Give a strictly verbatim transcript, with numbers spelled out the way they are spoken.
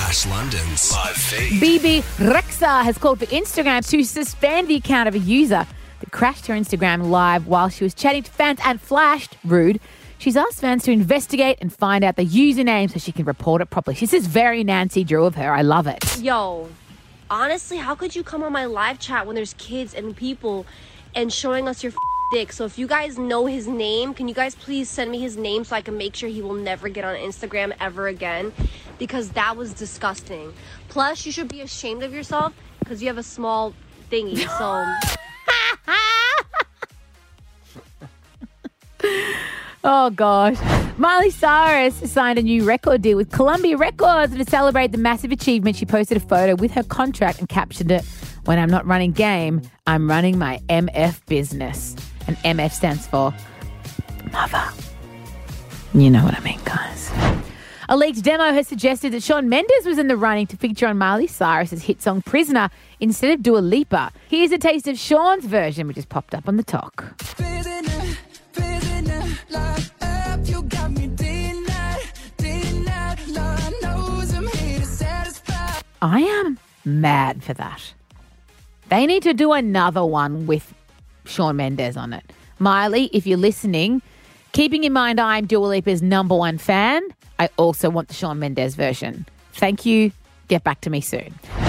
Lash London's live feed. B B Rexa has called for Instagram to suspend the account of a user that crashed her Instagram live while she was chatting to fans and flashed rude. She's asked fans to investigate and find out the username so she can report it properly. This is very Nancy Drew of her. I love it. Yo, honestly, how could you come on my live chat when there's kids and people and showing us your f- dick? So if you guys know his name, can you guys please send me his name so I can make sure he will never get on Instagram ever again? Because that was disgusting. Plus, you should be ashamed of yourself because you have a small thingy. So... Oh, gosh. Miley Cyrus signed a new record deal with Columbia Records, and to celebrate the massive achievement, she posted a photo with her contract and captioned it, "When I'm not running game, I'm running my M F business." And M F stands for mother. You know what I mean, guys. A leaked demo has suggested that Shawn Mendes was in the running to feature on Miley Cyrus's hit song Prisoner instead of Dua Lipa. Here's a taste of Shawn's version, which has popped up on the talk. I am mad for that. They need to do another one with Shawn Mendes on it. Miley, if you're listening, keeping in mind I'm Dua Lipa's number one fan, I also want the Shawn Mendes version. Thank you. Get back to me soon.